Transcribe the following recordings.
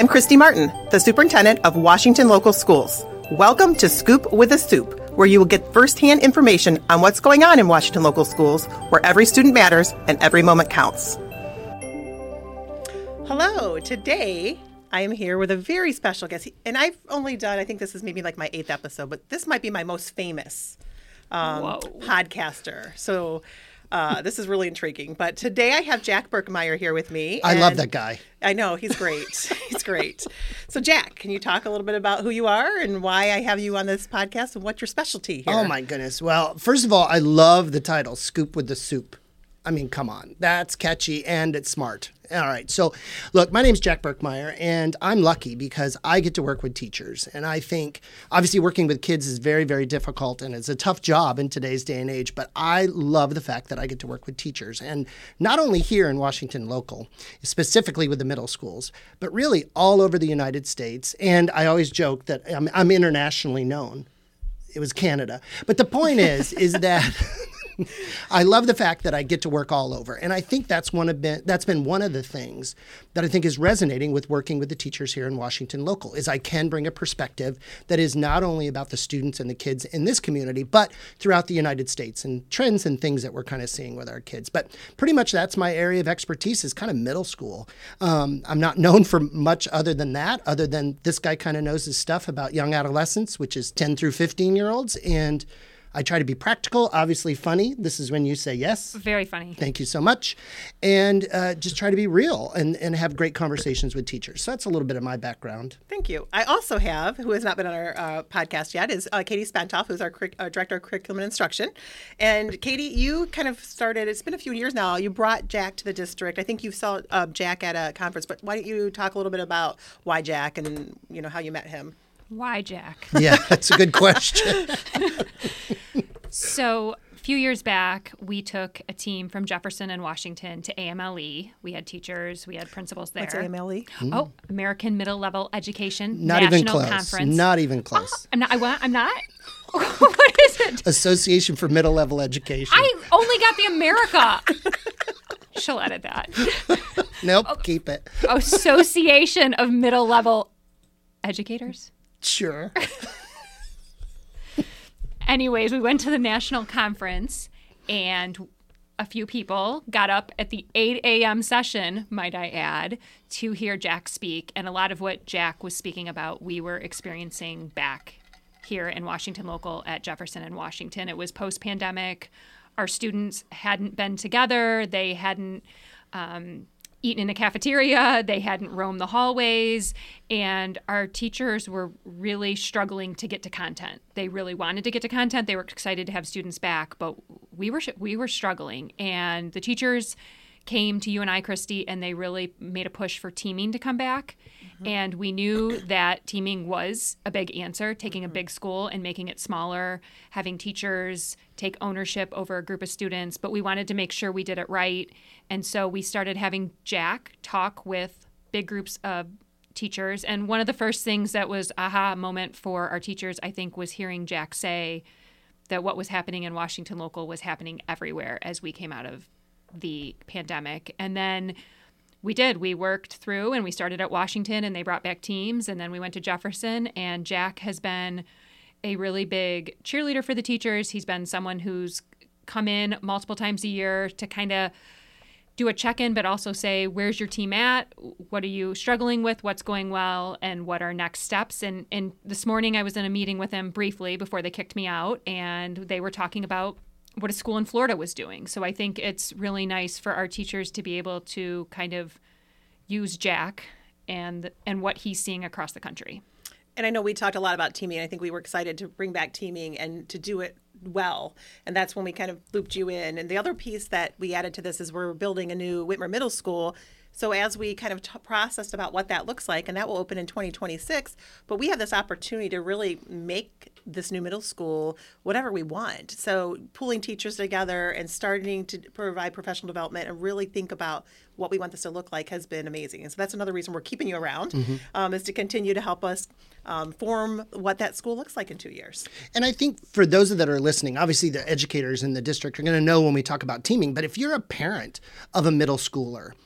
Christy Martin, the Superintendent of Washington Local Schools. Welcome to Scoop with a Soup, where you will get firsthand information on what's going on in Washington Local Schools, where every student matters and every moment counts. Hello, today I am here with a very special guest, and I've only done, I think this is maybe like my 8th episode, but this might be my most famous podcaster. So this is really intriguing. But today I have Jack Berkmeyer here with me. I love that guy. I know, he's great. He's great. So Jack, can you talk a little bit about who you are and why I have you on this podcast and what's your specialty here? Oh my goodness. Well, first of all, I love the title, Scoop with the Soup. I mean, come on. That's catchy and it's smart. All right. So, look, my name's Jack Berkmeyer, and I'm lucky because I get to work with teachers. And I think, obviously, working with kids is very, very difficult, and it's a tough job in today's day and age. But I love the fact that I get to work with teachers, and not only here in Washington Local, specifically with the middle schools, but really all over the United States. And I always joke that I'm internationally known. It was Canada. But the point is that I love the fact that I get to work all over. And I think that's been one of the things that I think is resonating with working with the teachers here in Washington Local, is I can bring a perspective that is not only about the students and the kids in this community, but throughout the United States, and trends and things that we're kind of seeing with our kids. But pretty much that's my area of expertise, is kind of middle school. I'm not known for much other than that, other than this guy kind of knows his stuff about young adolescents, which is 10 through 15-year-olds. And I try to be practical, obviously funny. This is when you say yes. Very funny. Thank you so much. And just try to be real and have great conversations with teachers. So that's a little bit of my background. Thank you. I also have, who has not been on our podcast yet, is Katie Spentoff, who's our Director of Curriculum and Instruction. And Katie, you kind of started, it's been a few years now, you brought Jack to the district. I think you saw Jack at a conference, but why don't you talk a little bit about why Jack and how you met him? Why Jack? Yeah, that's a good question. So a few years back, we took a team from Jefferson and Washington to AMLE. We had teachers, we had principals there. What's AMLE? Oh, American Middle Level Education Not National even close. Conference. Not even close. I'm not. What is it? Association for Middle Level Education. I only got the America. She'll edit that. Nope, keep it. Association of Middle Level Educators? Sure. Anyways, we went to the national conference, and a few people got up at the 8 a.m. session, might I add, to hear Jack speak. And a lot of what Jack was speaking about, we were experiencing back here in Washington Local at Jefferson and Washington. It was post-pandemic. Our students hadn't been together. They hadn't eaten in a cafeteria. They hadn't roamed the hallways. And our teachers were really struggling to get to content. They really wanted to get to content. They were excited to have students back, but we were struggling. And the teachers came to you and I, Christy, and they really made a push for teaming to come back. Mm-hmm. And we knew that teaming was a big answer, taking a big school and making it smaller, having teachers take ownership over a group of students. But we wanted to make sure we did it right. And so we started having Jack talk with big groups of teachers. And one of the first things that was aha moment for our teachers, I think, was hearing Jack say that what was happening in Washington Local was happening everywhere as we came out of the pandemic. And then we worked through, and we started at Washington, and they brought back teams, and then we went to Jefferson, and Jack has been a really big cheerleader for the teachers. He's been someone who's come in multiple times a year to kind of do a check-in, but also say, where's your team at? What are you struggling with? What's going well? And what are next steps? And this morning I was in a meeting with him briefly before they kicked me out, and they were talking about what a school in Florida was doing. So I think it's really nice for our teachers to be able to kind of use Jack and what he's seeing across the country. And I know we talked a lot about teaming. I think we were excited to bring back teaming and to do it well. And that's when we kind of looped you in. And the other piece that we added to this is we're building a new Whitmer Middle School. So as we kind of processed about what that looks like, and that will open in 2026, but we have this opportunity to really make this new middle school whatever we want. So pooling teachers together and starting to provide professional development and really think about what we want this to look like has been amazing. And so that's another reason we're keeping you around, is to continue to help us form what that school looks like in 2 years. And I think for those that are listening, obviously the educators in the district are going to know when we talk about teaming, but if you're a parent of a middle schooler,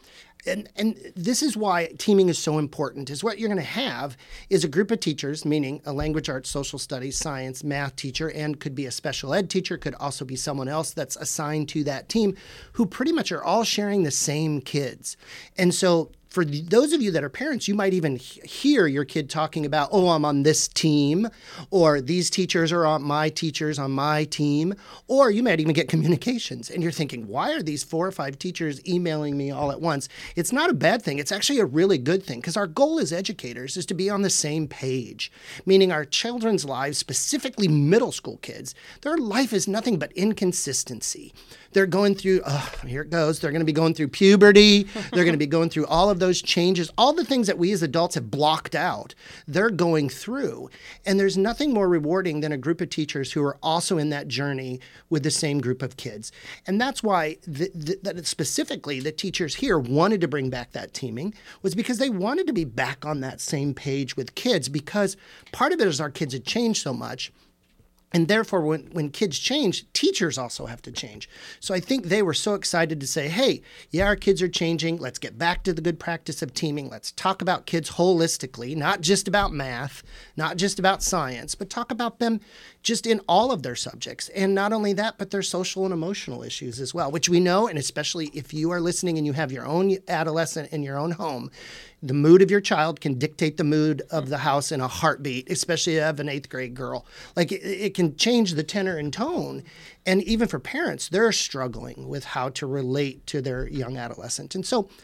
and this is why teaming is so important, is what you're going to have is a group of teachers, meaning a language arts, social studies, science, math teacher, and could be a special ed teacher, could also be someone else that's assigned to that team, who pretty much are all sharing the same kids. And so for those of you that are parents, you might even hear your kid talking about, oh, I'm on this team, or these teachers are on my teachers on my team, or you might even get communications. And you're thinking, why are these 4 or 5 teachers emailing me all at once? It's not a bad thing. It's actually a really good thing, because our goal as educators is to be on the same page, meaning our children's lives, specifically middle school kids, their life is nothing but inconsistency. They're going through, here it goes, they're going to be going through puberty, they're going to be going through all of those changes, all the things that we as adults have blocked out, they're going through. And there's nothing more rewarding than a group of teachers who are also in that journey with the same group of kids. And that's why that specifically the teachers here wanted to bring back that teaming, was because they wanted to be back on that same page with kids, because part of it is our kids had changed so much. And therefore, when kids change, teachers also have to change. So I think they were so excited to say, hey, yeah, our kids are changing. Let's get back to the good practice of teaming. Let's talk about kids holistically, not just about math, not just about science, but talk about them just in all of their subjects. And not only that, but their social and emotional issues as well, which we know, and especially if you are listening and you have your own adolescent in your own home, the mood of your child can dictate the mood of the house in a heartbeat, especially if you have an 8th grade girl. Like it can change the tenor and tone. And even for parents, they're struggling with how to relate to their young adolescent. And so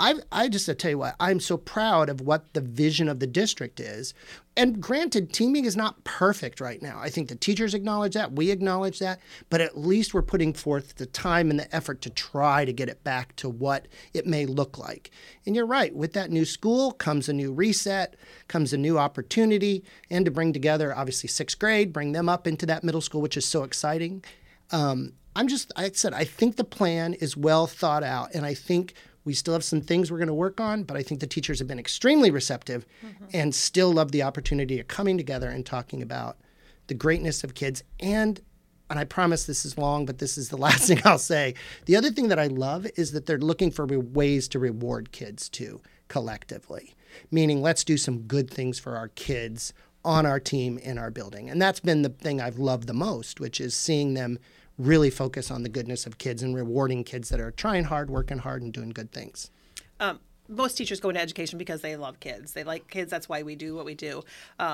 I just to tell you what, I'm so proud of what the vision of the district is. And granted, teaming is not perfect right now. I think the teachers acknowledge that, we acknowledge that, but at least we're putting forth the time and the effort to try to get it back to what it may look like. And you're right, with that new school comes a new reset, comes a new opportunity, and to bring together, obviously, 6th grade, bring them up into that middle school, which is so exciting. I think the plan is well thought out, and I think we still have some things we're going to work on, but I think the teachers have been extremely receptive and still love the opportunity of coming together and talking about the greatness of kids. And I promise this is long, but this is the last thing I'll say. The other thing that I love is that they're looking for ways to reward kids too, collectively. Meaning, let's do some good things for our kids on our team in our building. And that's been the thing I've loved the most, which is seeing them really focus on the goodness of kids and rewarding kids that are trying hard, working hard, and doing good things. Most teachers go into education because they love kids. They like kids. That's why we do what we do.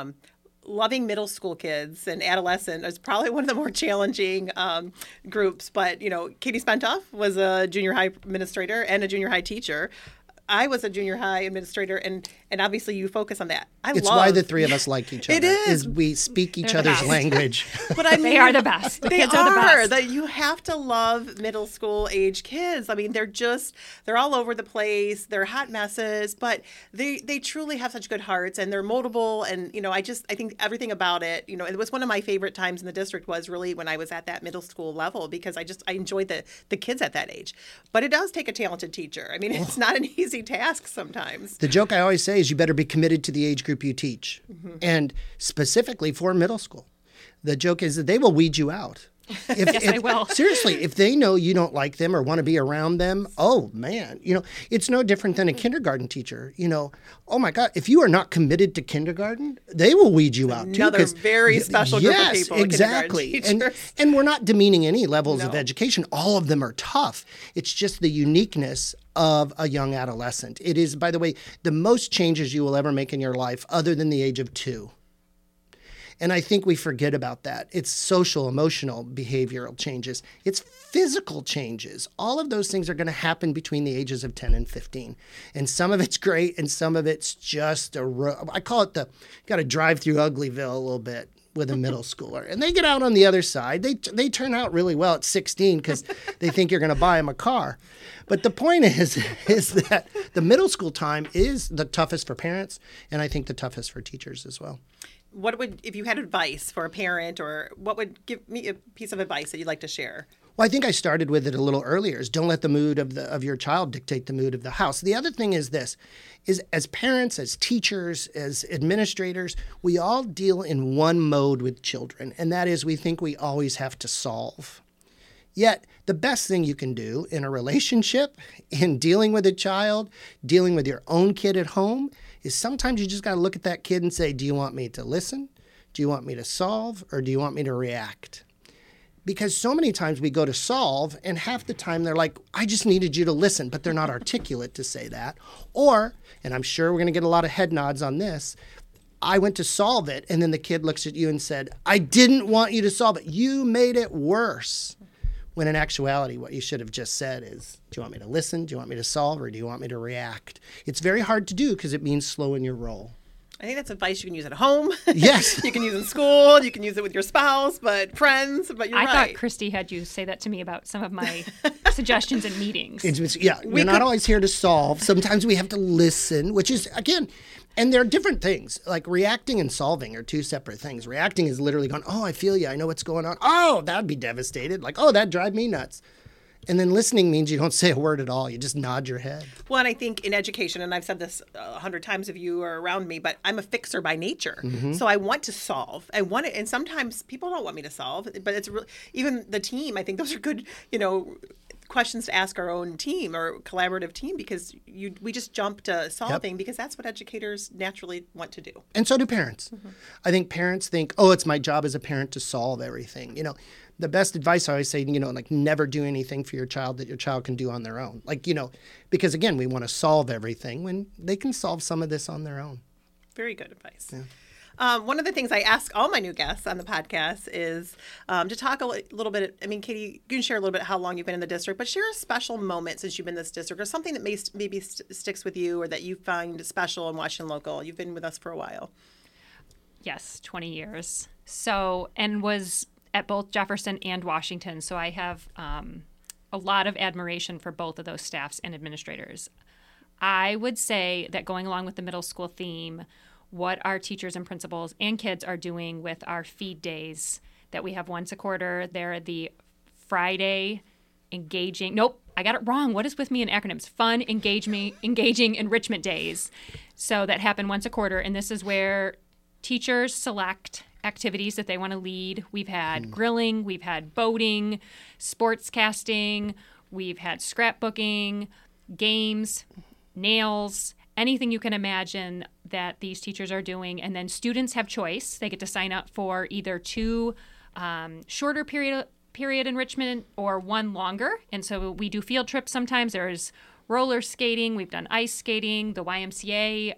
Loving middle school kids and adolescent is probably one of the more challenging groups. But, Katie Spentoff was a junior high administrator and a junior high teacher. I was a junior high administrator, and obviously you focus on that. It's why the three of us like each other. It is. We speak each other's language. But I mean, they are the best. The kids are the best. That you have to love middle school age kids. I mean, they're all over the place. They're hot messes, but they truly have such good hearts, and they're moldable. And I think everything about it. It was one of my favorite times in the district was really when I was at that middle school level, because I enjoyed the kids at that age. But it does take a talented teacher. I mean, it's not an easy task sometimes. The joke I always say is you better be committed to the age group you teach, and specifically for middle school. The joke is that they will weed you out. Yes, I will. Seriously, if they know you don't like them or want to be around them, oh man, it's no different than a kindergarten teacher. Oh my God, if you are not committed to kindergarten, they will weed you out too. Another very special group of people. Exactly. And we're not demeaning any levels of education. All of them are tough. It's just the uniqueness of a young adolescent. It is, by the way, the most changes you will ever make in your life other than the age of 2. And I think we forget about that. It's social, emotional, behavioral changes. It's physical changes. All of those things are going to happen between the ages of 10 and 15. And some of it's great, and some of it's just I call it got to drive through Uglyville a little bit with a middle schooler. And they get out on the other side. They turn out really well at 16 because they think you're going to buy them a car. But the point is that the middle school time is the toughest for parents, and I think the toughest for teachers as well. If you had advice for a parent, or what would give me a piece of advice that you'd like to share? Well, I think I started with it a little earlier, is don't let the mood of your child dictate the mood of the house. The other thing is this, is as parents, as teachers, as administrators, we all deal in one mode with children, and that is we think we always have to solve. Yet, the best thing you can do in a relationship, in dealing with a child, dealing with your own kid at home, is sometimes you just got to look at that kid and say, do you want me to listen? Do you want me to solve? Or do you want me to react? Because so many times we go to solve, and half the time they're like, I just needed you to listen, but they're not articulate to say that. Or, and I'm sure we're going to get a lot of head nods on this, I went to solve it, and then the kid looks at you and said, I didn't want you to solve it. You made it worse. When in actuality, what you should have just said is, do you want me to listen? Do you want me to solve? Or do you want me to react? It's very hard to do because it means slowing your roll. I think that's advice you can use at home. Yes. You can use in school. You can use it with your spouse, but friends. But you're right. I thought Christy had you say that to me about some of my suggestions in meetings. We're not always here to solve. Sometimes we have to listen, which is, again, and there are different things. Like reacting and solving are two separate things. Reacting is literally going, oh, I feel you. I know what's going on. Oh, that'd be devastated. Like, oh, that'd drive me nuts. And then listening means you don't say a word at all. You just nod your head. Well, and I think in education, and I've said this 100 times if you are around me, but I'm a fixer by nature. Mm-hmm. So I want to solve. I want it. And sometimes people don't want me to solve, but it's really, even the team, I think those are good, questions to ask our own team or collaborative team, because we just jump to solving because that's what educators naturally want to do. And so do parents. Mm-hmm. I think parents think, oh, it's my job as a parent to solve everything. The best advice I always say, like never do anything for your child that your child can do on their own. Like, because again, we want to solve everything when they can solve some of this on their own. Very good advice. Yeah. One of the things I ask all my new guests on the podcast is to talk a little bit. I mean, Katie, you can share a little bit how long you've been in the district, but share a special moment since you've been in this district or something that maybe sticks with you or that you find special in Washington Local. You've been with us for a while. Yes, 20 years. So, and was at both Jefferson and Washington. So I have a lot of admiration for both of those staffs and administrators. I would say that going along with the middle school theme, what our teachers and principals and kids are doing with our feed days that we have once a quarter. They're the Friday engaging. Nope, I got it wrong. What is with me in acronyms? Fun, engaging enrichment days. So that happen once a quarter. And this is where teachers select activities that they want to lead. We've had grilling, we've had boating, sports casting, we've had scrapbooking, games, nails, anything you can imagine that these teachers are doing. And then students have choice. They get to sign up for either two shorter period enrichment or one longer. And so we do field trips sometimes. There's roller skating. We've done ice skating. The YMCA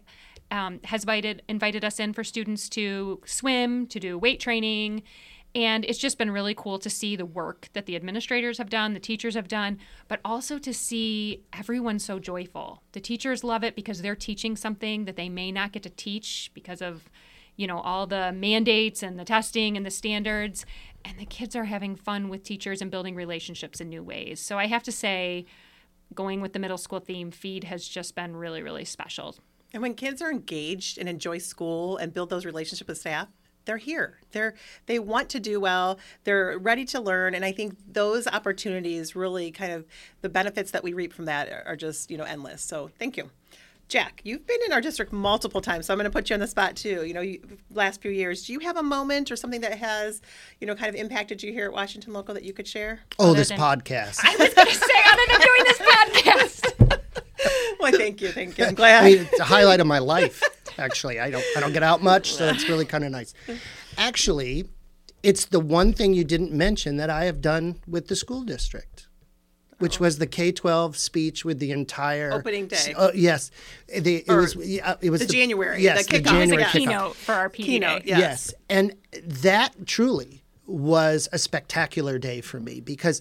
has invited us in for students to swim, to do weight training. And it's just been really cool to see the work that the administrators have done, the teachers have done, but also to see everyone so joyful. The teachers love it because they're teaching something that they may not get to teach because of, all the mandates and the testing and the standards. And the kids are having fun with teachers and building relationships in new ways. So I have to say, going with the middle school theme, Feed has just been really, really special. And when kids are engaged and enjoy school and build those relationships with staff, they're here. They want to do well. They're ready to learn. And I think those opportunities really kind of the benefits that we reap from that are just, endless. So thank you. Jack, you've been in our district multiple times, so I'm going to put you on the spot too. Last few years, do you have a moment or something that has, kind of impacted you here at Washington Local that you could share? Oh, this podcast. I was going to say, other than doing this podcast. Well, thank you. I'm glad. It's a highlight of my life. Actually, I don't get out much, so it's really kind of nice. Actually, it's the one thing you didn't mention that I have done with the school district, which was the K-12 speech with the entire opening day. Yes, it was the January. Yes, the January kickoff. Keynote for our PD keynote. Day. Yes, and that truly was a spectacular day for me because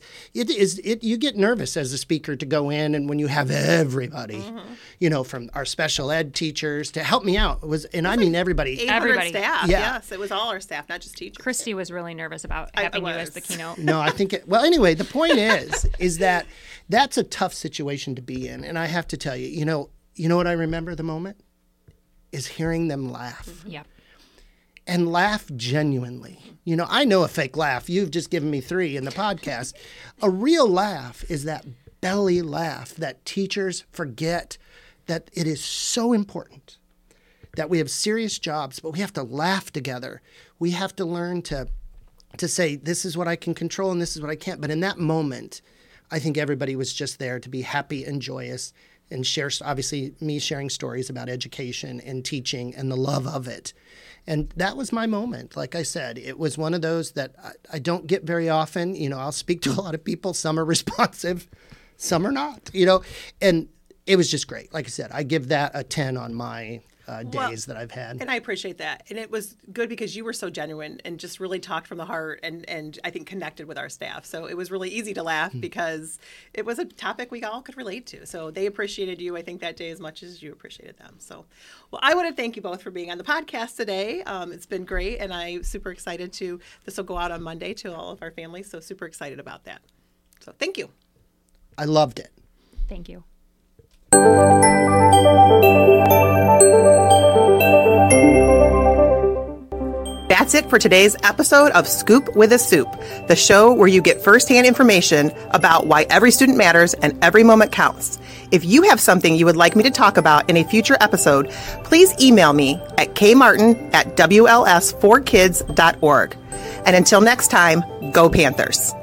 you get nervous as a speaker to go in, and when you have everybody, from our special ed teachers to help me out I mean everybody, 800 staff. Yeah. Yes, it was all our staff, not just teachers. Christy was really nervous about having you as the keynote. No, I think well anyway, the point is that that's a tough situation to be in, and I have to tell you, you know what I remember the moment is hearing them laugh. Yep. And laugh genuinely. I know a fake laugh. You've just given me 3 in the podcast. A real laugh is that belly laugh that teachers forget that it is so important that we have serious jobs, but we have to laugh together. We have to learn to to say, this is what I can control and this is what I can't. But in that moment, I think everybody was just there to be happy and joyous and share, obviously, me sharing stories about education and teaching and the love of it. And that was my moment. Like I said, it was one of those that I don't get very often. You know, I'll speak to a lot of people. Some are responsive, some are not, you know. And it was just great. Like I said, I give that a 10 on my days that I've had. And I appreciate that. And it was good because you were so genuine and just really talked from the heart and I think connected with our staff. So it was really easy to laugh because it was a topic we all could relate to. So they appreciated you, I think, that day as much as you appreciated them. So, well, I want to thank you both for being on the podcast today. It's been great. And I'm super excited this will go out on Monday to all of our families. So super excited about that. So thank you. I loved it. Thank you. That's it for today's episode of Scoop with a Soup, the show where you get firsthand information about why every student matters and every moment counts. If you have something you would like me to talk about in a future episode, please email me at kmartin@wls4kids.org. And until next time, go Panthers.